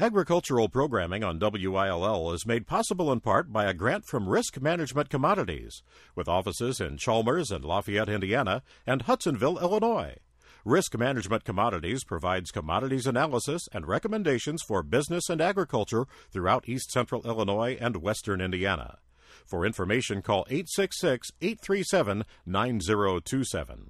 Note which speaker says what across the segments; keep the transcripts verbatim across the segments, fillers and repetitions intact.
Speaker 1: Agricultural programming on W I L L is made possible in part by a grant from Risk Management Commodities, with offices in Chalmers and Lafayette, Indiana, and Hudsonville, Illinois. Risk Management Commodities provides commodities analysis and recommendations for business and agriculture throughout East Central Illinois and Western Indiana. For information, call eight six six, eight three seven, nine zero two seven.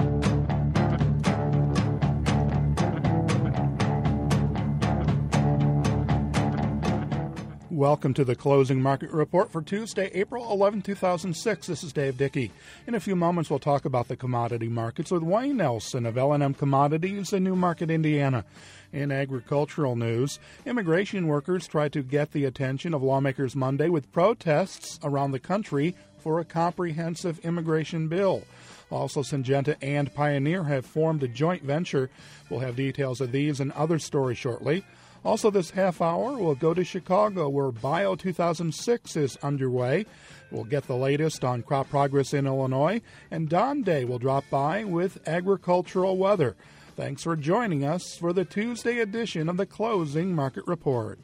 Speaker 2: Welcome to the Closing Market Report for Tuesday, April eleventh, two thousand six. This is Dave Dickey. In a few moments, we'll talk about the commodity markets with Wayne Nelson of L and M Commodities in Newmarket, Indiana. In agricultural news, immigration workers tried to get the attention of lawmakers Monday with protests around the country for a comprehensive immigration bill. Also, Syngenta and Pioneer have formed a joint venture. We'll have details of these and other stories shortly. Also, this half hour, we'll go to Chicago, where Bio two thousand six is underway. We'll get the latest on crop progress in Illinois, and Don Day will drop by with agricultural weather. Thanks for joining us for the Tuesday edition of the Closing Market Report.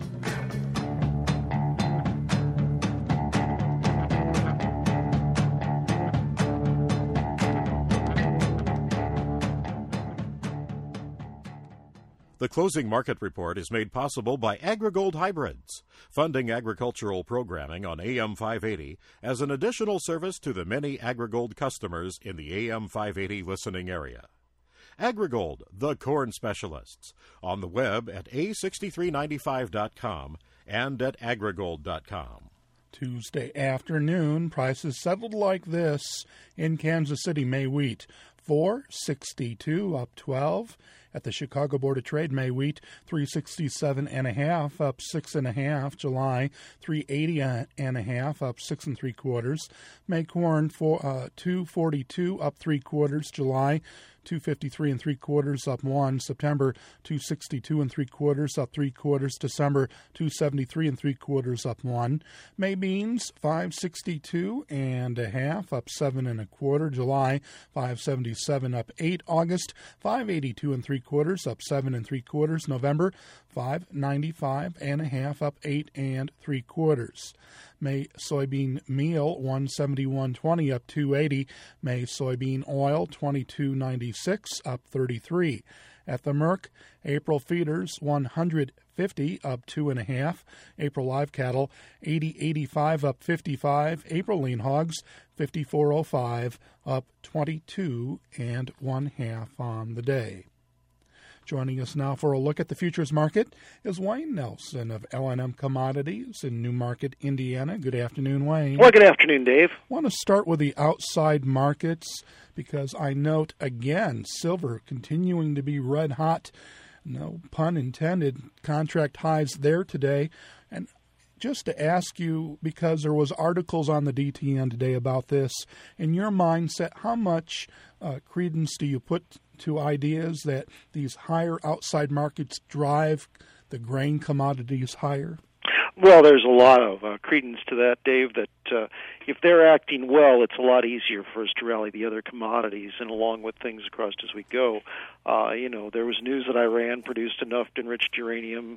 Speaker 1: The Closing Market Report is made possible by AgriGold Hybrids, funding agricultural programming on A M five eighty as an additional service to the many AgriGold customers in the A M five eighty listening area. AgriGold, the corn specialists, on the web at A six three nine five dot com and at agrigold dot com.
Speaker 2: Tuesday afternoon, prices settled like this in Kansas City. May wheat, four sixty-two, up twelve. At the Chicago Board of Trade, May wheat, three sixty-seven and a half, up six and a half. July, three eighty and a half, up six and three quarters. May corn, for uh, two forty-two, up three quarters. July, two fifty-three and three quarters, up one. September, two sixty-two and three quarters, up three quarters. December, two seventy-three and three quarters, up one. May beans, five sixty-two and a half, up seven and a quarter. July, five seventy-seven, up eight. August, five eighty-two and three quarters, up seven and three quarters. November, five ninety-five and a half, up eight and three quarters. May soybean meal, one seventy-one twenty, up two eighty. May soybean oil, twenty-two ninety-six, up thirty-three. At the Merck, April feeders, one hundred fifty, up two and a half. April live cattle, eighty eighty-five, up fifty-five. April lean hogs, fifty-four oh five, up twenty-two and one half on the day. Joining us now for a look at the futures market is Wayne Nelson of L and M Commodities in Newmarket, Indiana. Good afternoon, Wayne.
Speaker 3: Well, good afternoon, Dave.
Speaker 2: I want to start with the outside markets because I note, again, silver continuing to be red hot. No pun intended. Contract highs there today. And just to ask you, because there was articles on the D T N today about this, in your mindset, how much uh, credence do you put to ideas that these higher outside markets drive the grain commodities higher?
Speaker 3: Well, there's a lot of uh, credence to that, Dave, that uh, if they're acting well, it's a lot easier for us to rally the other commodities and along with things across as we go. Uh, you know, there was news that Iran produced enough enriched uranium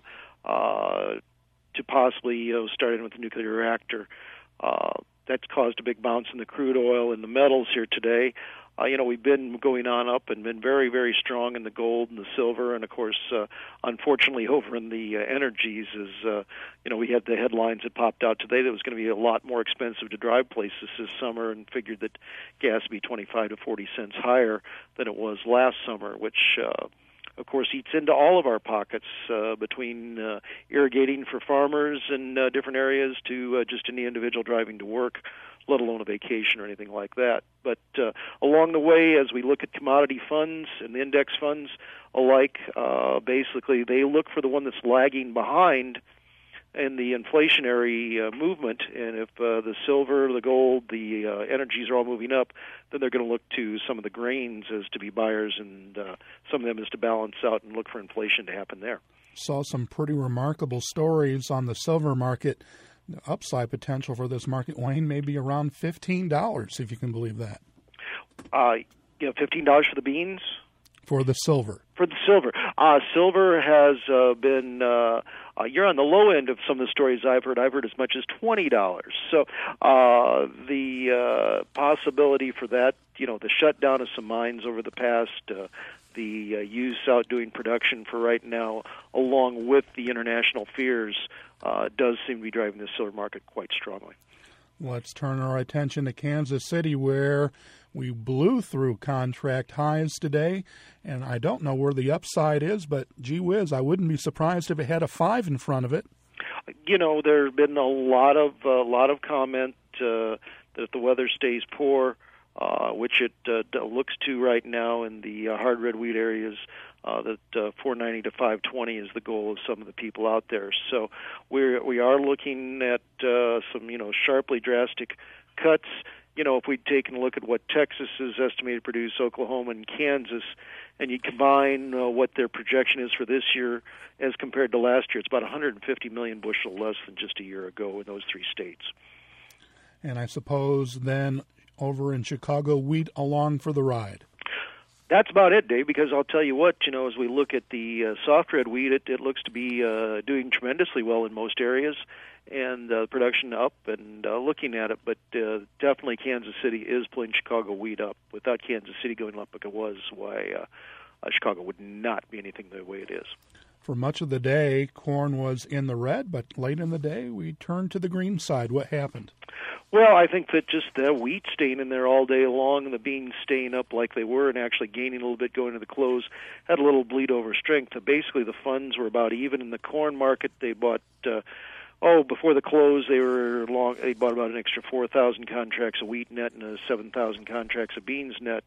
Speaker 3: uh, to possibly you know, start in with a nuclear reactor. Uh, that's caused a big bounce in the crude oil and the metals here today. Uh, you know, we've been going on up and been very, very strong in the gold and the silver, and of course, uh, unfortunately, over in the uh, energies, is uh, you know, we had the headlines that popped out today that it was going to be a lot more expensive to drive places this summer, and figured that gas would be twenty-five to forty cents higher than it was last summer, which, uh, of course, eats into all of our pockets, uh, between uh, irrigating for farmers in uh, different areas to uh, just any individual driving to work, let alone a vacation or anything like that. But uh, along the way, as we look at commodity funds and the index funds alike, uh, basically they look for the one that's lagging behind in the inflationary uh, movement. And if uh, the silver, the gold, the uh, energies are all moving up, then they're going to look to some of the grains as to be buyers, and uh, some of them is to balance out and look for inflation to happen there.
Speaker 2: Saw some pretty remarkable stories on the silver market. The upside potential for this market, Wayne, may be around fifteen dollars, if you can believe that.
Speaker 3: Uh, you know, fifteen dollars for the beans?
Speaker 2: For the silver.
Speaker 3: For the silver. Uh, silver has uh, been, uh, uh, you're on the low end of some of the stories I've heard. I've heard as much as twenty dollars. So uh, the uh, possibility for that, you know, the shutdown of some mines over the past, uh, the uh, use out doing production for right now, along with the international fears, uh, does seem to be driving the silver market quite strongly.
Speaker 2: Let's turn our attention to Kansas City, where we blew through contract highs today, and I don't know where the upside is, but gee whiz, I wouldn't be surprised if it had a five in front of it.
Speaker 3: You know, there have been a lot of a uh, lot of comment uh, that if the weather stays poor, uh, which it uh, looks to right now in the uh, hard red wheat areas, uh, that uh, four ninety to five twenty is the goal of some of the people out there. So we we are looking at uh, some you know sharply drastic cuts. You know, if we'd taken a look at what Texas is estimated to produce, Oklahoma and Kansas, and you combine uh, what their projection is for this year as compared to last year, it's about one hundred fifty million bushel less than just a year ago in those three states.
Speaker 2: And I suppose then over in Chicago, wheat along for the ride.
Speaker 3: That's about it, Dave, because I'll tell you what, you know, as we look at the uh, soft red wheat, it, it looks to be uh, doing tremendously well in most areas, and uh, production up and uh, looking at it, but uh, definitely Kansas City is pulling Chicago wheat up. Without Kansas City going up like it was, why uh, uh, Chicago would not be anything the way it is.
Speaker 2: For much of the day, corn was in the red, but late in the day, we turned to the green side. What happened?
Speaker 3: Well, I think that just the wheat staying in there all day long and the beans staying up like they were and actually gaining a little bit going to the close had a little bleed over strength. Basically, the funds were about even in the corn market. They bought, uh, oh, before the close, they were long. They bought about an extra four thousand contracts of wheat net and a seven thousand contracts of beans net.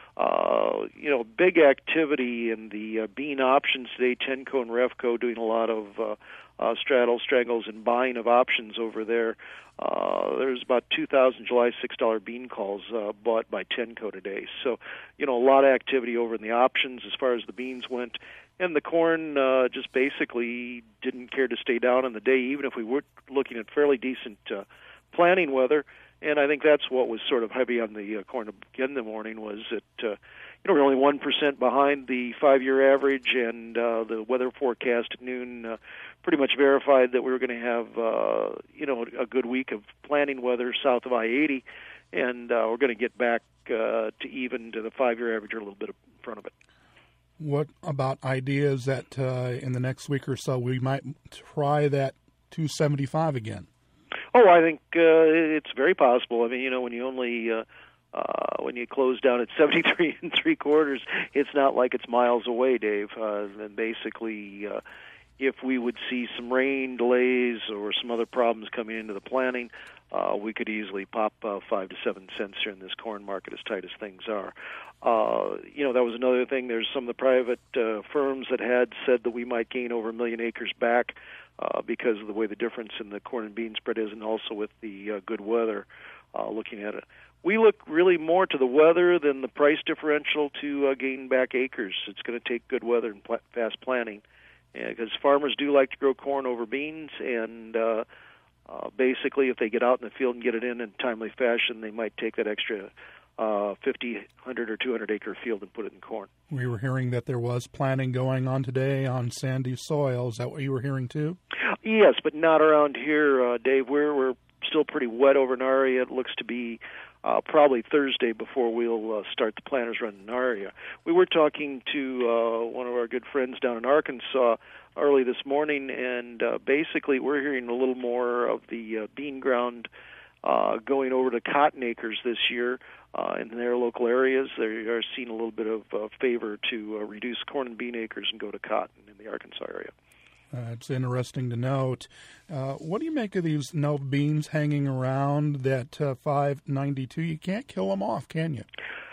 Speaker 3: Uh, you know, big activity in the uh, bean options today. Tenco and Refco doing a lot of uh, uh, straddle, strangles, and buying of options over there. Uh, there's about two thousand July six dollar bean calls uh, bought by Tenco today. So, you know, a lot of activity over in the options as far as the beans went. And the corn uh, just basically didn't care to stay down in the day, even if we were looking at fairly decent uh, planting weather. And I think that's what was sort of heavy on the uh, corn again in the morning was that, uh, you know, we're only one percent behind the five-year average, and uh, the weather forecast at noon uh, pretty much verified that we were going to have, uh, you know, a good week of planting weather south of I eighty, and uh, we're going to get back uh, to even to the five-year average or a little bit in front of it.
Speaker 2: What about ideas that uh, in the next week or so we might try that two seventy-five again?
Speaker 3: Oh, I think uh, it's very possible. I mean, you know, when you only uh, uh, when you close down at seventy-three and three quarters, it's not like it's miles away, Dave. Uh, and basically, uh, if we would see some rain delays or some other problems coming into the planting, uh, we could easily pop uh, five to seven cents here in this corn market, as tight as things are. Uh, you know, that was another thing. There's some of the private uh, firms that had said that we might gain over a million acres back. Uh, because of the way the difference in the corn and bean spread is, and also with the uh, good weather, uh, looking at it. We look really more to the weather than the price differential to uh, gain back acres. It's going to take good weather and pl- fast planting, because farmers do like to grow corn over beans, and uh, uh, basically if they get out in the field and get it in in a timely fashion, they might take that extra uh, fifty, one hundred, or two hundred acre field and put it in corn.
Speaker 2: We were hearing that there was planting going on today on sandy soil. Is that what you were hearing too?
Speaker 3: Yes, but not around here, uh, Dave. We're we're still pretty wet over in our area. It looks to be uh, probably Thursday before we'll uh, start the planters run in our area. We were talking to uh, one of our good friends down in Arkansas early this morning, and uh, basically we're hearing a little more of the uh, bean ground uh, going over to cotton acres this year. Uh, in their local areas, they are seeing a little bit of uh, favor to uh, reduce corn and bean acres and go to cotton in the Arkansas area.
Speaker 2: Uh, it's interesting to note. Uh, what do you make of these no beans hanging around that uh, five ninety-two? You can't kill them off, can you?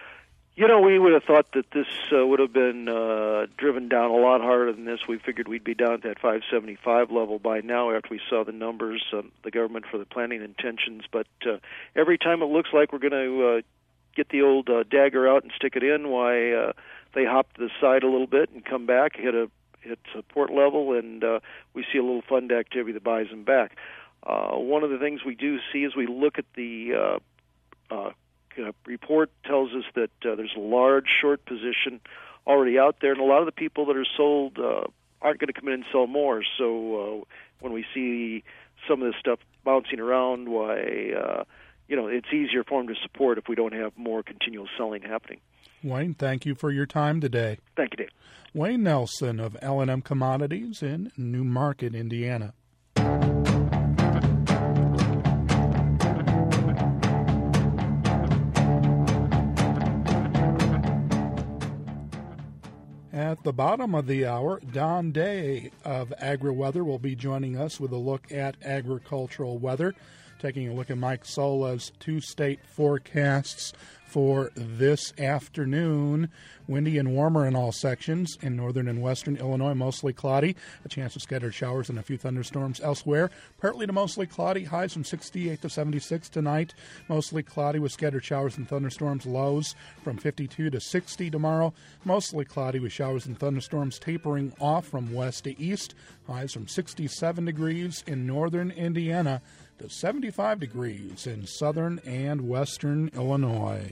Speaker 3: You know, we would have thought that this uh, would have been uh, driven down a lot harder than this. We figured we'd be down at that five seventy-five level by now after we saw the numbers, uh, the government for the planting intentions. But uh, every time it looks like we're going to uh, get the old uh, dagger out and stick it in, why uh, they hop to the side a little bit and come back, hit a hit support level, and uh, we see a little fund activity that buys them back. Uh, one of the things we do see as we look at the uh, uh, report tells us that uh, there's a large short position already out there, and a lot of the people that are sold uh, aren't going to come in and sell more. So uh, when we see some of this stuff bouncing around, why uh, you know it's easier for them to support if we don't have more continual selling happening.
Speaker 2: Wayne, thank you for your time today.
Speaker 3: Thank you, Dave.
Speaker 2: Wayne Nelson of L and M Commodities in New Market, Indiana. At the bottom of the hour, Don Day of AgriWeather will be joining us with a look at agricultural weather, taking a look at Mike Sola's two-state forecasts for this afternoon. Windy and warmer in all sections. In northern and western Illinois, mostly cloudy. A chance of scattered showers and a few thunderstorms elsewhere. Partly to mostly cloudy. Highs from sixty-eight to seventy-six tonight. Mostly cloudy with scattered showers and thunderstorms. Lows from fifty-two to sixty tomorrow. Mostly cloudy with showers and thunderstorms tapering off from west to east. Highs from sixty-seven degrees in northern Indiana to seventy-five degrees in southern and western Illinois.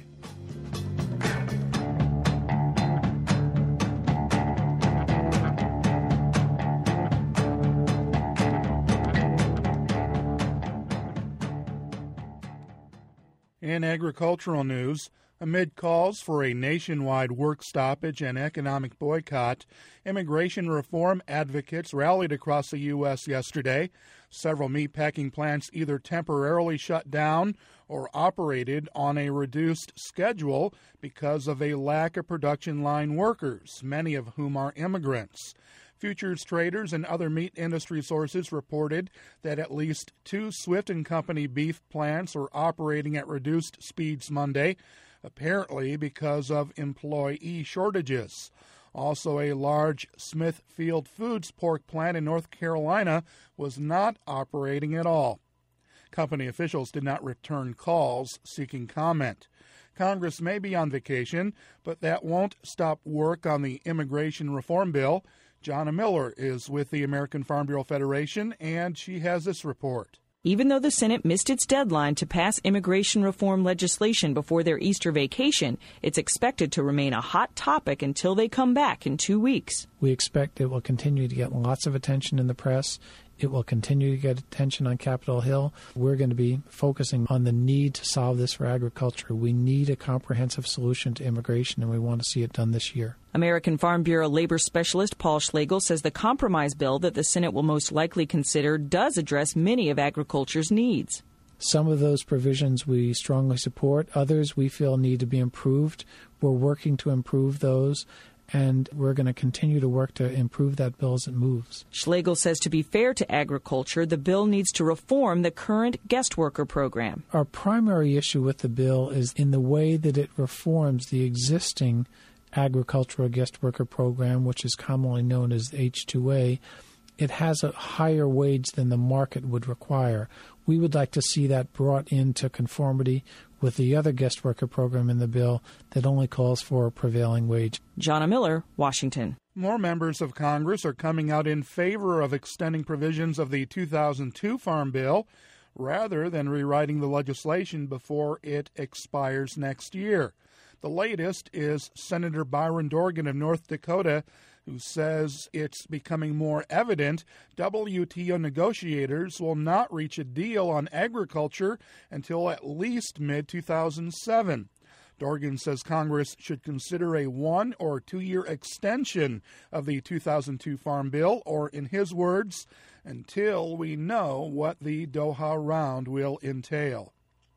Speaker 2: In agricultural news, amid calls for a nationwide work stoppage and economic boycott, immigration reform advocates rallied across the U S yesterday. Several meatpacking plants either temporarily shut down or operated on a reduced schedule because of a lack of production line workers, many of whom are immigrants. Futures traders and other meat industry sources reported that at least two Swift and Company beef plants are operating at reduced speeds Monday, apparently because of employee shortages. Also, a large Smithfield Foods pork plant in North Carolina was not operating at all. Company officials did not return calls seeking comment. Congress may be on vacation, but that won't stop work on the immigration reform bill. Jonna Miller is with the American Farm Bureau Federation, and she has this report.
Speaker 4: Even though the Senate missed its deadline to pass immigration reform legislation before their Easter vacation, it's expected to remain a hot topic until they come back in two weeks.
Speaker 5: We expect it will continue to get lots of attention in the press. It will continue to get attention on Capitol Hill. We're going to be focusing on the need to solve this for agriculture. We need a comprehensive solution to immigration, and we want to see it done this year.
Speaker 4: American Farm Bureau labor specialist Paul Schlegel says the compromise bill that the Senate will most likely consider does address many of agriculture's needs.
Speaker 5: Some of those provisions we strongly support. Others we feel need to be improved. We're working to improve those, and we're going to continue to work to improve that bill as it moves.
Speaker 4: Schlegel says to be fair to agriculture, the bill needs to reform the current guest worker program.
Speaker 5: Our primary issue with the bill is in the way that it reforms the existing agricultural guest worker program, which is commonly known as H two A. It has a higher wage than the market would require. We would like to see that brought into conformity with the other guest worker program in the bill that only calls for a prevailing wage.
Speaker 4: Jonna Miller, Washington.
Speaker 2: More members of Congress are coming out in favor of extending provisions of the two thousand two Farm Bill rather than rewriting the legislation before it expires next year. The latest is Senator Byron Dorgan of North Dakota, who says it's becoming more evident W T O negotiators will not reach a deal on agriculture until at least mid two thousand seven. Dorgan says Congress should consider a one- or two-year extension of the two thousand two Farm Bill, or in his words, until we know what the Doha round will entail.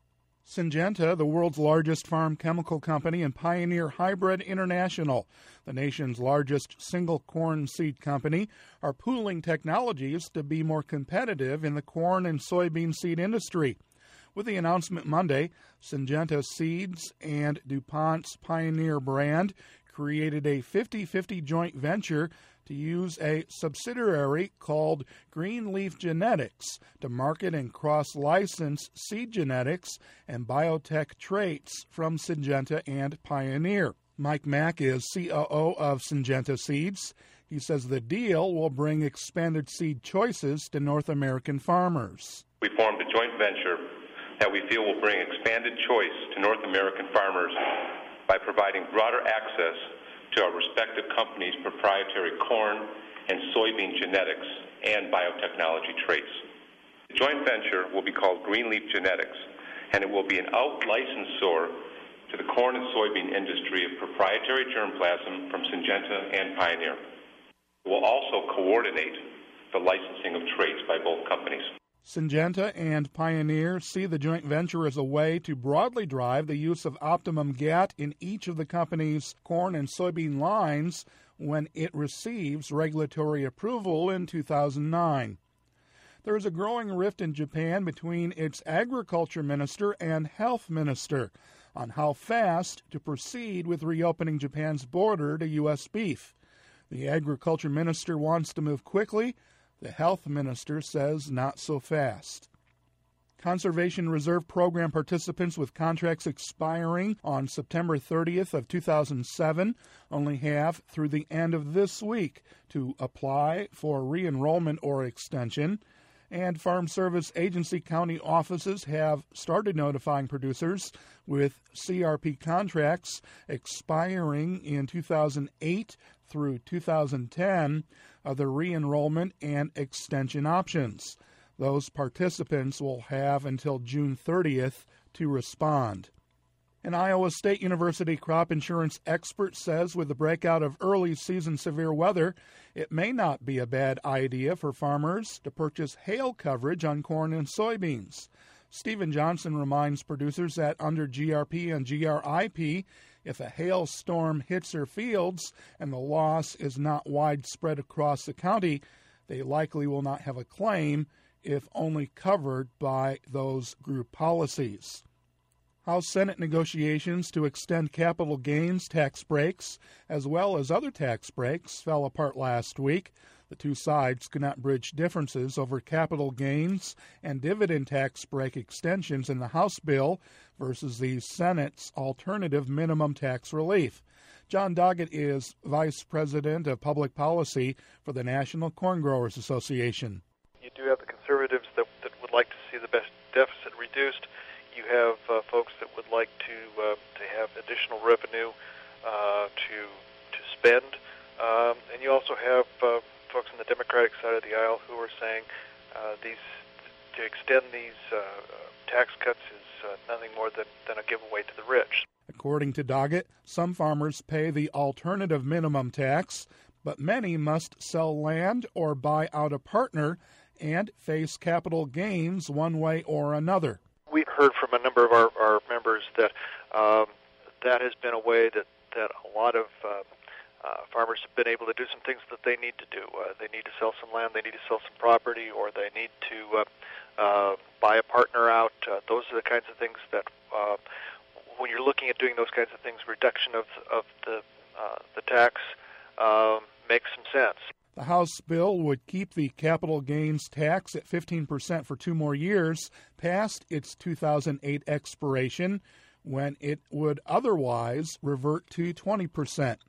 Speaker 2: Syngenta, the world's largest farm chemical company, and Pioneer Hybrid International, the nation's largest single corn seed company, are pooling technologies to be more competitive in the corn and soybean seed industry. With the announcement Monday, Syngenta Seeds and DuPont's Pioneer brand created a fifty-fifty joint venture to use a subsidiary called Greenleaf Genetics to market and cross-license seed genetics and biotech traits from Syngenta and Pioneer. Mike Mack is C O O of Syngenta Seeds. He says the deal will bring expanded seed choices to North American farmers.
Speaker 6: We formed a joint venture that we feel will bring expanded choice to North American farmers by providing broader access to our respective companies' proprietary corn and soybean genetics and biotechnology traits. The joint venture will be called Greenleaf Genetics, and it will be an out-licensor to the corn and soybean industry of proprietary germplasm from Syngenta and Pioneer. It will also coordinate the licensing of traits by both companies.
Speaker 2: Syngenta and Pioneer see the joint venture as a way to broadly drive the use of Optimum G A T in each of the company's corn and soybean lines when it receives regulatory approval in two thousand nine. There is a growing rift in Japan between its agriculture minister and health minister on how fast to proceed with reopening Japan's border to U S beef. The agriculture minister wants to move quickly. The health minister says not so fast. Conservation Reserve Program participants with contracts expiring on September thirtieth of two thousand seven only have through the end of this week to apply for re-enrollment or extension. And Farm Service Agency county offices have started notifying producers with C R P contracts expiring in two thousand eight through two thousand ten of the re-enrollment and extension options. Those participants will have until June thirtieth to respond. An Iowa State University crop insurance expert says with the breakout of early season severe weather, it may not be a bad idea for farmers to purchase hail coverage on corn and soybeans. Stephen Johnson reminds producers that under G R P and G R I P, if a hailstorm hits their fields and the loss is not widespread across the county, they likely will not have a claim if only covered by those group policies. House Senate negotiations to extend capital gains tax breaks, as well as other tax breaks, fell apart last week. The two sides could not bridge differences over capital gains and dividend tax break extensions in the House bill versus the Senate's alternative minimum tax relief. John Doggett is Vice President of Public Policy for the National Corn Growers Association.
Speaker 7: You do have the conservatives that, that would like to see the best deficit reduced. You have uh, folks that would like to uh, to have additional revenue uh, to to spend, um, and you also have uh, folks on the Democratic side of the aisle who are saying uh, these to extend these uh, tax cuts is uh, nothing more than, than a giveaway to the rich.
Speaker 2: According to Doggett, some farmers pay the alternative minimum tax, but many must sell land or buy out a partner and face capital gains one way or another.
Speaker 7: We've heard from a number of our, our members that um, that has been a way that, that a lot of uh, uh, farmers have been able to do some things that they need to do. Uh, they need to sell some land, they need to sell some property, or they need to uh, uh, buy a partner out. Uh, those are the kinds of things that, uh, when you're looking at doing those kinds of things, reduction of, of the, uh, the tax um, makes some sense.
Speaker 2: The House bill would keep the capital gains tax at fifteen percent for two more years past its two thousand eight expiration, when it would otherwise revert to twenty percent.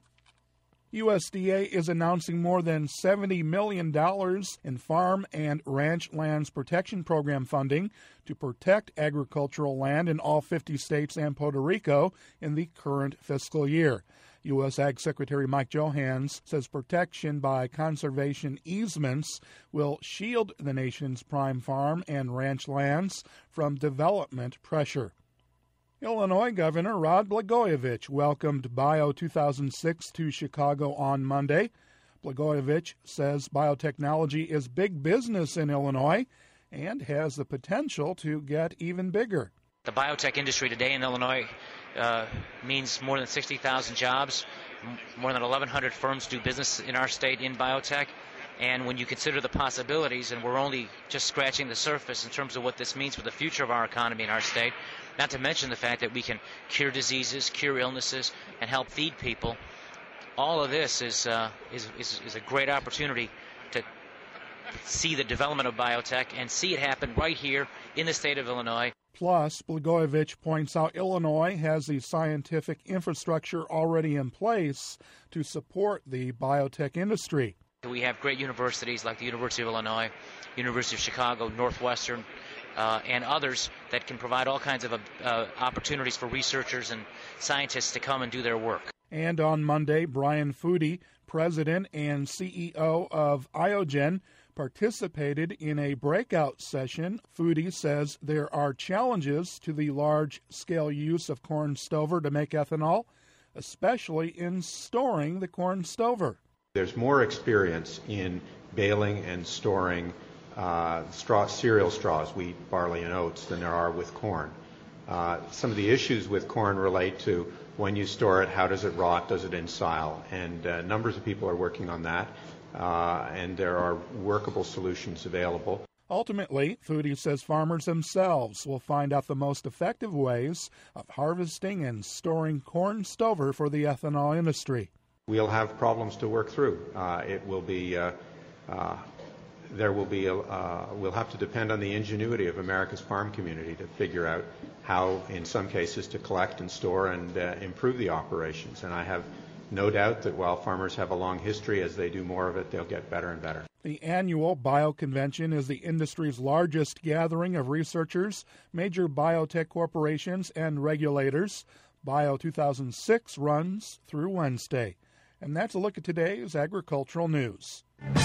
Speaker 2: U S D A is announcing more than seventy million dollars in Farm and Ranch Lands Protection Program funding to protect agricultural land in all fifty states and Puerto Rico in the current fiscal year. U S Ag Secretary Mike Johanns says protection by conservation easements will shield the nation's prime farm and ranch lands from development pressure. Illinois Governor Rod Blagojevich welcomed Bio two thousand six to Chicago on Monday. Blagojevich says biotechnology is big business in Illinois and has the potential to get even bigger.
Speaker 8: The biotech industry today in Illinois uh, means more than sixty thousand jobs. More than eleven hundred firms do business in our state in biotech. And when you consider the possibilities, and we're only just scratching the surface in terms of what this means for the future of our economy in our state, not to mention the fact that we can cure diseases, cure illnesses, and help feed people, all of this is, uh, is, is, is a great opportunity to see the development of biotech and see it happen right here in the state of Illinois.
Speaker 2: Plus, Blagojevich points out Illinois has the scientific infrastructure already in place to support the biotech industry.
Speaker 8: We have great universities like the University of Illinois, University of Chicago, Northwestern, uh, and others that can provide all kinds of uh, opportunities for researchers and scientists to come and do their work.
Speaker 2: And on Monday, Brian Foody, president and C E O of Iogen, participated in a breakout session. Foody says there are challenges to the large-scale use of corn stover to make ethanol, especially in storing the corn stover.
Speaker 9: There's more experience in baling and storing uh, straw, cereal straws, wheat, barley, and oats than there are with corn. Uh, some of the issues with corn relate to when you store it, how does it rot, does it ensile, and uh, numbers of people are working on that. Uh, and there are workable solutions available.
Speaker 2: Ultimately, Foody says farmers themselves will find out the most effective ways of harvesting and storing corn stover for the ethanol industry.
Speaker 9: We'll have problems to work through. Uh, it will be, uh, uh, there will be, a, uh, we'll have to depend on the ingenuity of America's farm community to figure out how, in some cases, to collect and store and uh, improve the operations. And I have no doubt that while farmers have a long history, as they do more of it, they'll get better and better.
Speaker 2: The annual BioConvention is the industry's largest gathering of researchers, major biotech corporations, and regulators. Bio two thousand six runs through Wednesday. And that's a look at today's agricultural news.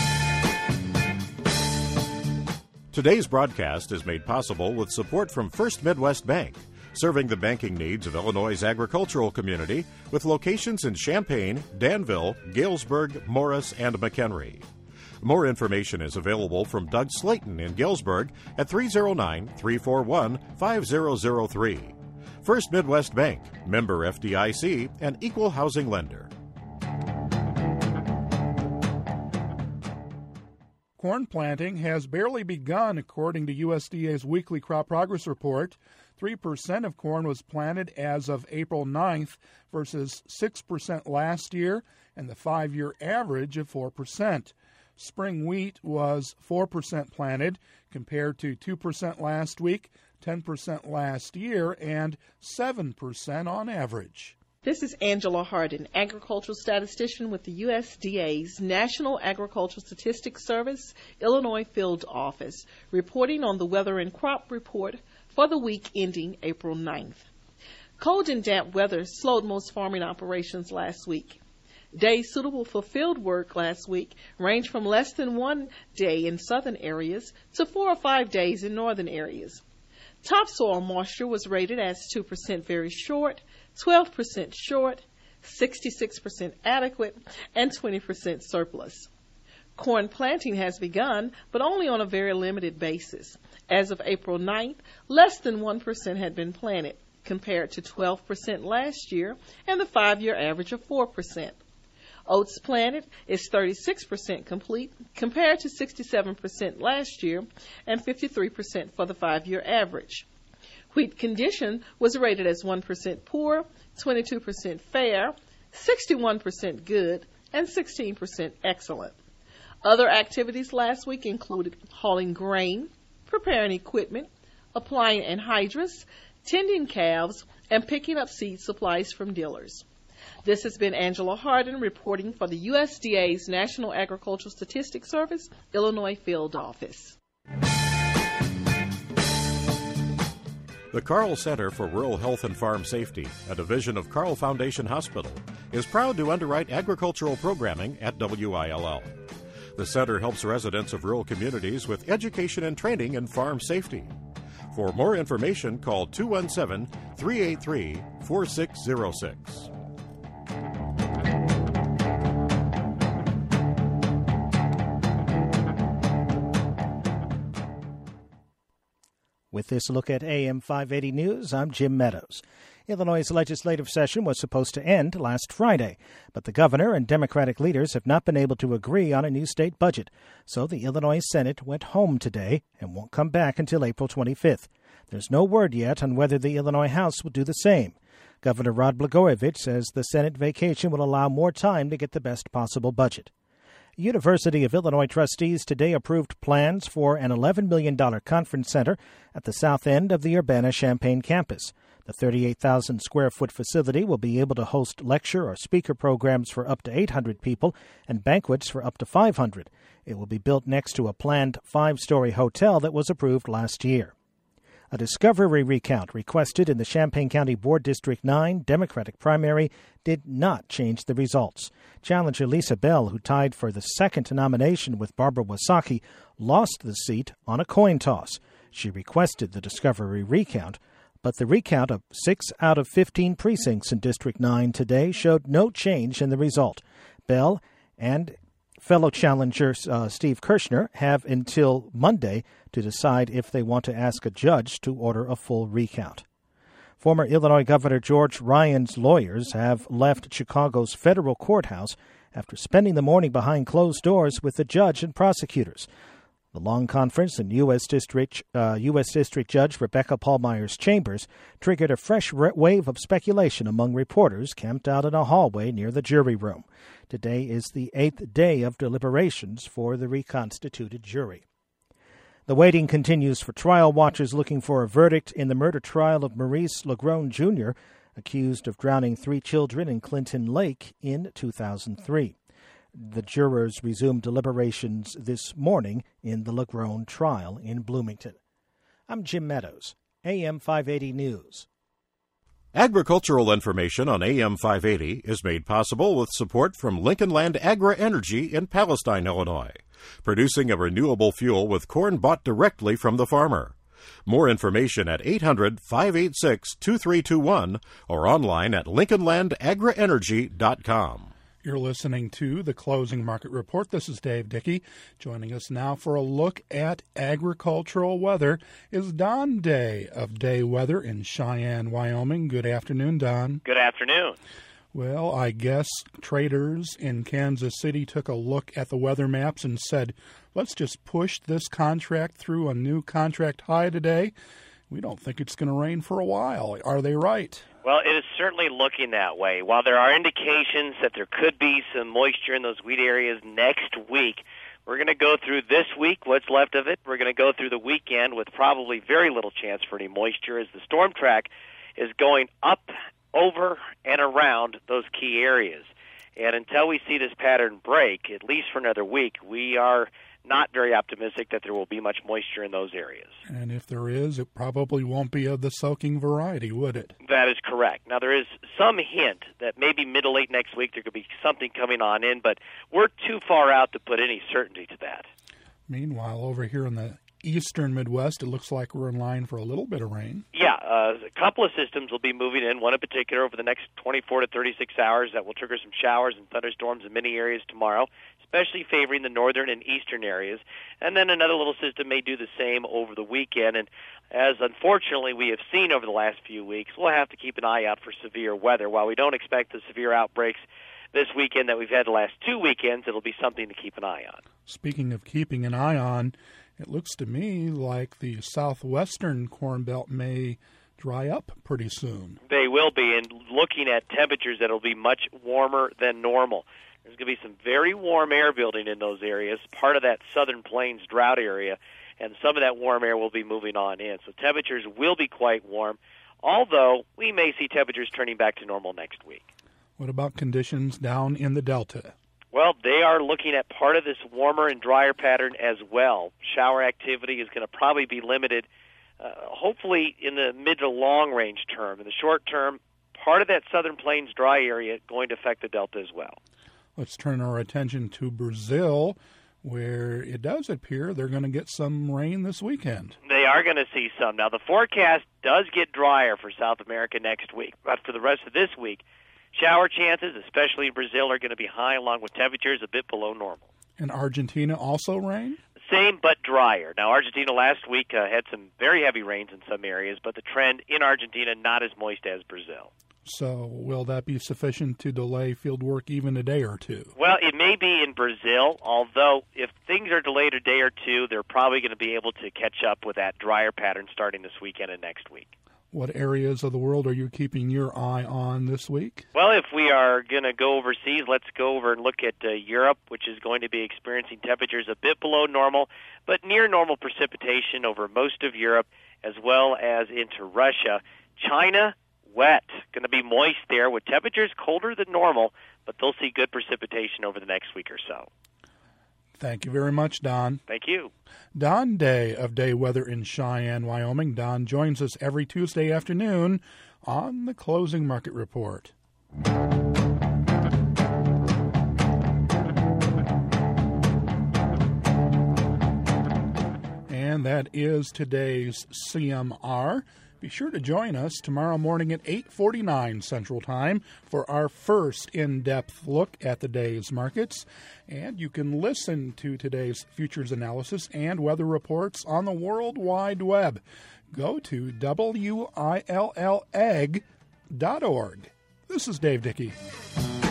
Speaker 1: Today's broadcast is made possible with support from First Midwest Bank, serving the banking needs of Illinois' agricultural community with locations in Champaign, Danville, Galesburg, Morris, and McHenry. More information is available from Doug Slayton in Galesburg at three oh nine, three four one, five oh oh three. First Midwest Bank, member F D I C, and equal housing lender.
Speaker 2: Corn planting has barely begun, according to U S D A's weekly crop progress report. three percent of corn was planted as of April ninth versus six percent last year and the five-year average of four percent. Spring wheat was four percent planted compared to two percent last week, ten percent last year, and seven percent on average.
Speaker 10: This is Angela Hardin, agricultural statistician with the U S D A's National Agricultural Statistics Service, Illinois Field Office, reporting on the weather and crop report for the week ending April ninth. Cold and damp weather slowed most farming operations last week. Days suitable for field work last week ranged from less than one day in southern areas to four or five days in northern areas. Topsoil moisture was rated as two percent very short, twelve percent short, sixty-six percent adequate, and twenty percent surplus. Corn planting has begun, but only on a very limited basis. As of April ninth, less than one percent had been planted, compared to twelve percent last year and the five-year average of four percent. Oats planted is thirty-six percent complete, compared to sixty-seven percent last year and fifty-three percent for the five-year average. Wheat condition was rated as one percent poor, twenty-two percent fair, sixty-one percent good, and sixteen percent excellent. Other activities last week included hauling grain, preparing equipment, applying anhydrous, tending calves, and picking up seed supplies from dealers. This has been Angela Hardin reporting for the U S D A's National Agricultural Statistics Service, Illinois Field Office.
Speaker 1: The Carle Center for Rural Health and Farm Safety, a division of Carle Foundation Hospital, is proud to underwrite agricultural programming at W I L L. The center helps residents of rural communities with education and training in farm safety. For more information, call two one seven, three eight three, four six zero six.
Speaker 11: With this look at A M five eighty News, I'm Jim Meadows. Illinois' legislative session was supposed to end last Friday, but the governor and Democratic leaders have not been able to agree on a new state budget. So the Illinois Senate went home today and won't come back until April twenty-fifth. There's no word yet on whether the Illinois House will do the same. Governor Rod Blagojevich says the Senate vacation will allow more time to get the best possible budget. University of Illinois trustees today approved plans for an eleven million dollars conference center at the south end of the Urbana-Champaign campus. The thirty-eight thousand square foot facility will be able to host lecture or speaker programs for up to eight hundred people and banquets for up to five hundred. It will be built next to a planned five-story hotel that was approved last year. A discovery recount requested in the Champaign County Board District nine Democratic primary did not change the results. Challenger Lisa Bell, who tied for the second nomination with Barbara Wasaki, lost the seat on a coin toss. She requested the discovery recount, but the recount of six out of fifteen precincts in District nine today showed no change in the result. Bell and fellow challenger uh, Steve Kirshner have until Monday to decide if they want to ask a judge to order a full recount. Former Illinois Governor George Ryan's lawyers have left Chicago's federal courthouse after spending the morning behind closed doors with the judge and prosecutors. The long conference in U S. District uh, U S. District Judge Rebecca Pallmeyer's chambers triggered a fresh re- wave of speculation among reporters camped out in a hallway near the jury room. Today is the eighth day of deliberations for the reconstituted jury. The waiting continues for trial watchers looking for a verdict in the murder trial of Maurice LaGrone Junior, accused of drowning three children in Clinton Lake in two thousand three. The jurors resumed deliberations this morning in the LaGrone trial in Bloomington. I'm Jim Meadows, A M five eighty News.
Speaker 1: Agricultural information on A M five eighty is made possible with support from Lincoln Land Agri-Energy in Palestine, Illinois, producing a renewable fuel with corn bought directly from the farmer. More information at eight hundred, five eight six, two three two one or online at lincoln land agri energy dot com.
Speaker 2: You're listening to the Closing Market Report. This is Dave Dickey. Joining us now for a look at agricultural weather is Don Day of Day Weather in Cheyenne, Wyoming. Good afternoon, Don.
Speaker 12: Good afternoon.
Speaker 2: Well, I guess traders in Kansas City took a look at the weather maps and said, let's just push this contract through a new contract high today. We don't think it's going to rain for a while. Are they right?
Speaker 12: Well, it is certainly looking that way. While there are indications that there could be some moisture in those wheat areas next week, we're going to go through this week, what's left of it. We're going to go through the weekend with probably very little chance for any moisture as the storm track is going up, over, and around those key areas. And until we see this pattern break, at least for another week, we are not very optimistic that there will be much moisture in those areas.
Speaker 2: And if there is, it probably won't be of the soaking variety, would it?
Speaker 12: That is correct. Now, there is some hint that maybe middle late next week there could be something coming on in, but we're too far out to put any certainty to that.
Speaker 2: Meanwhile, over here in the eastern Midwest, it looks like we're in line for a little bit of rain.
Speaker 12: Yeah, uh, a couple of systems will be moving in, one in particular over the next twenty-four to thirty-six hours that will trigger some showers and thunderstorms in many areas tomorrow, especially favoring the northern and eastern areas. And then another little system may do the same over the weekend. And as unfortunately we have seen over the last few weeks, we'll have to keep an eye out for severe weather. While we don't expect the severe outbreaks this weekend that we've had the last two weekends, it'll be something to keep an eye on.
Speaker 2: Speaking of keeping an eye on, it looks to me like the southwestern Corn Belt may dry up pretty soon.
Speaker 12: They will be, and looking at temperatures that will be much warmer than normal. There's going to be some very warm air building in those areas, part of that southern plains drought area, and some of that warm air will be moving on in. So temperatures will be quite warm, although we may see temperatures turning back to normal next week.
Speaker 2: What about conditions down in the Delta?
Speaker 12: Well, they are looking at part of this warmer and drier pattern as well. Shower activity is going to probably be limited, uh, hopefully in the mid to long range term. In the short term, part of that southern plains dry area going to affect the Delta as well.
Speaker 2: Let's turn our attention to Brazil, where it does appear they're going to get some rain this weekend.
Speaker 12: They are going to see some. Now, the forecast does get drier for South America next week, but for the rest of this week, shower chances, especially in Brazil, are going to be high, along with temperatures a bit below normal.
Speaker 2: And Argentina also rain?
Speaker 12: Same, but drier. Now, Argentina last week uh, had some very heavy rains in some areas, but the trend in Argentina not as moist as Brazil.
Speaker 2: So will that be sufficient to delay field work even a day or two?
Speaker 12: Well, it may be in Brazil, although if things are delayed a day or two, they're probably going to be able to catch up with that drier pattern starting this weekend and next week.
Speaker 2: What areas of the world are you keeping your eye on this week?
Speaker 12: Well, if we are going to go overseas, let's go over and look at uh, Europe, which is going to be experiencing temperatures a bit below normal, but near normal precipitation over most of Europe, as well as into Russia. China, wet, going to be moist there with temperatures colder than normal, but they'll see good precipitation over the next week or so.
Speaker 2: Thank you very much, Don.
Speaker 12: Thank you.
Speaker 2: Don Day of Day Weather in Cheyenne, Wyoming. Don joins us every Tuesday afternoon on the Closing Market Report. And that is today's C M R. Be sure to join us tomorrow morning at eight forty-nine Central Time for our first in-depth look at the day's markets. And you can listen to today's futures analysis and weather reports on the World Wide Web. Go to W I L L egg dot org. This is Dave Dickey.